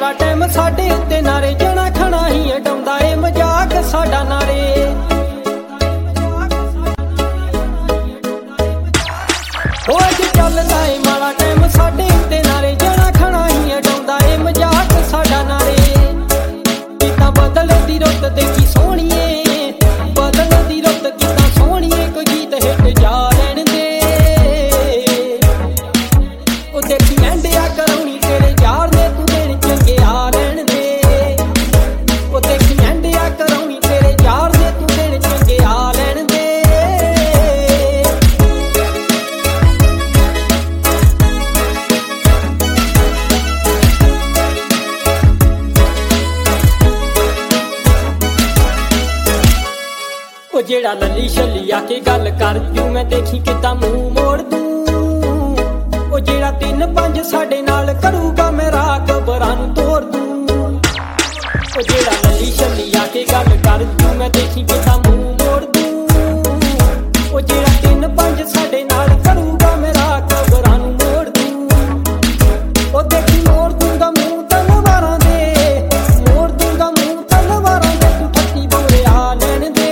ਮਾੜਾ ਟਾਈਮ ਸਾਡੇ ਉੱਤੇ ਨਾਰੇ ਜਣਾ ਖਣਾ ਹੀ ਉਡਾਉਂਦਾ ਏ ਮਜ਼ਾਕ ਸਾਡਾ ਨਾਰੇ ਹੋ ਅੱਜ ਚੱਲਦਾ ਏ ਮਾੜਾ ਟਾਈਮ ਸਾਡੇ ਉੱਤੇ ਨਾਰੇ ਜਣਾ ਖਣਾ ਹੀ ਉਡਾਉਂਦਾ ਏ ਮਜ਼ਾਕ ਸਾਡਾ ਨਾਰੇ ਕਿਤਾ ਬਦਲਦੀ ਰੁੱਤ ਦੇਖੀ ਸੋਹਣੀਏ ਬਦਲਦੀ ਰੁੱਤ ਕਿਤਾ ਸੋਹਣੀਏ ਕੋਈ ਗੀਤ ਹਿੱਟ ਜਾ ਲੈਣ ਦੇ ਉਹ ਦੇਖੀ ਐਂਡਿਆ ਕਰਾਉਣੀ ਤੇਰੇ ਯਾਰ ਨੇ ਤੂੰ ਦੇਣ ਚੰਗੇ ਆ ਰਹਿਣ ਦੇ ਉਹ ਦੇਖੀ ਐਂਡਿਆ ਕਰਾਉਣੀ ਤੇਰੇ ਯਾਰ ਨੇ ਤੂੰ ਦੇਣ ਚੰਗੇ ਆ ਲੈਣ ਦੇ ਉਹ ਜਿਹੜਾ ਲੱਲੀ ਛੱਲੀ ਆ ਕੇ ਗੱਲ ਕਰ ਜੂ ਮੈਂ ਦੇਖੀ ਕਿੱਦਾਂ ਮੂੰਹ ਮੋੜ ਦੂੰ ਉਹ ਜਿਹੜਾ 3-5 ਸਾਡੇ ਨਾਲ ਕਰੂਗਾ ਮੇਰਾ ਕਬਰਾਂ ਨੂੰ ਤੋੜ ਦੂੰ ਉਹ ਜਿਹੜਾ ਲੱਲੀ ਛੱਲੀ ਆ ਕੇ ਗੱਲ ਕਰ ਜੂ ਮੈਂ ਦੇਖੀ ਕਿੱਦਾਂ ਮੂੰਹ ਮੋੜ ਦੂੰ ਉਹ ਜਿਹੜਾ 3-5 ਸਾਡੇ ਨਾਲ ਕਰੂਗਾ ਮੇਰਾ ਕਬਰਾਂ ਨੂੰ ਮੋੜ ਦੂੰ ਉਹ ਦੇਖੀ ਮੋੜ ਦੂੰਗਾ ਮੂੰਹ ਤਲਵਾਰਾਂ ਦੇ ਮੋੜ ਦੂੰਗਾ ਮੂੰਹ ਤਲਵਾਰਾਂ ਦੇ ਤੂੰ ਠੱਤੀ ਬੋਲੇ ਆ ਲੈਣ ਦੇ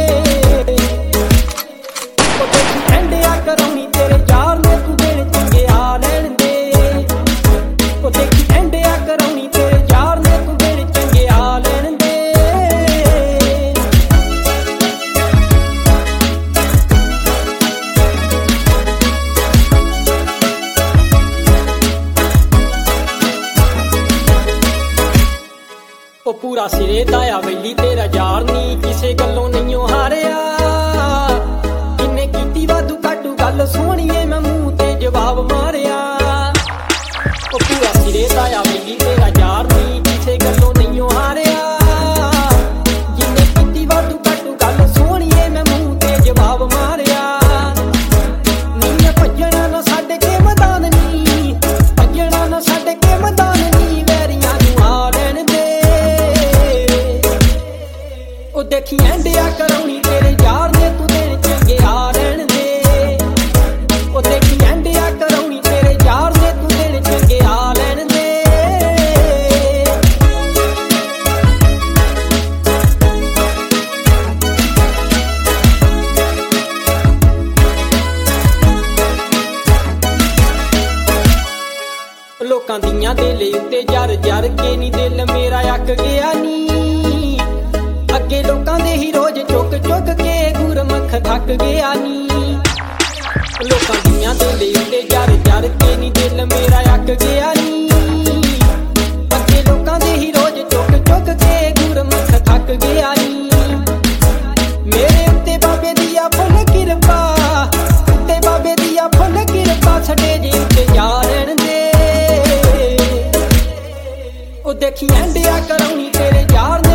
ਉਹ ਦੇਖੀ ਐਂਡਿਆ ਕਰਾਉਣੀ ਤੇਰੇ ਯਾਰ ਨੇ ਤੂੰ ਦੇਣ ਚੰਗੇ ਆ ਲੈਣ ਦੇ ਉਹ ਦੇਖੀ ਐਂਡਿਆ ਕਰਾਉਣੀ ਤੇਰੇ ਯਾਰ ਨੇ ਤੂੰ ਦੇਣ ਚੰਗੇ ਆ ਲੈਣ ਦੇ ਉਹ ਪੂਰਾ ਸਿਰੇ ਦਾ ਆ ਵੈਲੀ ਤੇਰਾ ਯਾਰ ਨੀ ਕਿਸੇ ਗੱਲੋਂ ਨਹੀਂਓ ਹਾਰਿਆ ਕਿੰਨੇ ਕੀਤੀ ਵਾਧੂ ਘਾਟੂ ਗੱਲ ਸੋਹਣੀਏ ਮੈਂ ਮੂੰਹ ਤੇ ਜਵਾਬ ਮਾਰਿਆ ਉਹ ਪੂਰਾ ਸਿਰੇ ਦਾ ਆ ਵੈਲੀ ਤੇਰਾ ਯਾਰ ਨੀ ਕਿਸੇ ਗੱਲੋਂ ਨਹੀਂਓ ਹਾਰਿਆ ਜਿੰਨੇ ਕੀਤੀ ਵਾਧੂ ਘਾਟੂ ਗੱਲ ਸੋਹਣੀਏ ਮੈਂ ਮੂੰਹ ਤੇ ਜਵਾਬ ਮਾਰਿਆ ਨੀ ਭੱਜਣਾ ਨਾ ਛੱਡ ਕੇ ਮੈਦਾਨ ਨੀ ਭੱਜਣਾ ਨਾ ਛੱਡ ਕੇ ਮੈਦਾਨ ਨੀ ਵੈਰੀਆਂ ਨੂੰ ਆ ਲੈਣ ਦੇ ਉਹ ਦੇਖੀ ਐਂਡਿਆ ਕਰਾਉਣੀ ਤੇਰੇ ਯਾਰ ਨੇ ਤੂੰ ਦੇਣ ਚੰਗੇ ਆ ਰਹਿਣ ਦੇ ਉਹ ਦੇਖੀ ਐਂਡਿਆ ਕਰਾਉਣੀ ਤੇਰੇ ਯਾਰ ਨੇ ਤੂੰ ਦੇਣ ਚੰਗੇ ਆ ਲੈਣ ਦੇ ਲੋਕਾਂ ਦੀਆਂ ਦਿਲ ਉੱਤੇ ਜਰ ਜਰ ਕੇ ਨੀ ਦਿਲ ਮੇਰਾ ਅੱਕ ਗਿਆ ਨੀ ਅੱਗੇ ਲੋਕਾਂ ਦੇ ਹੀ ਰੋਜ਼ ਚੁੱਕ ਚੁੱਕ ਕੇ ਗੁਰਮੁਖ ਥੱਕ ਗਿਆ ਨੀ ਲੋਕਾਂ ਦੀਆਂ ਦਿਲ ਉੱਤੇ ਜਰ ਜਰ ਕੇ ਨੀ ਦਿਲ ਮੇਰਾ ਅੱਕ ਗਿਆ ਨੀ ਅੱਗੇ ਲੋਕਾਂ ਦੇ ਹੀ ਰੋਜ਼ ਚੁੱਕ ਚੁੱਕ ਕੇ ਗੁਰਮੁਖ ਥੱਕ ਗਿਆ ਨੀ ਮੇਰੇ ਉੱਤੇ ਬਾਬੇ ਦੀ ਆ ਫੁੱਲ ਕਿਰਪਾ ਉੱਤੇ ਬਾਬੇ ਦੀ ਆ ਫੁੱਲ ਕਿਰਪਾ ਛੱਡੇ ਜੀ ਉੱਤੇ ਜਾ ਰਹਿਣ ਦੇ ਉਹ ਦੇਖੀ ਐਂਡਿਆ ਕਰਾਉਣੀ ਤੇਰੇ ਯਾਰ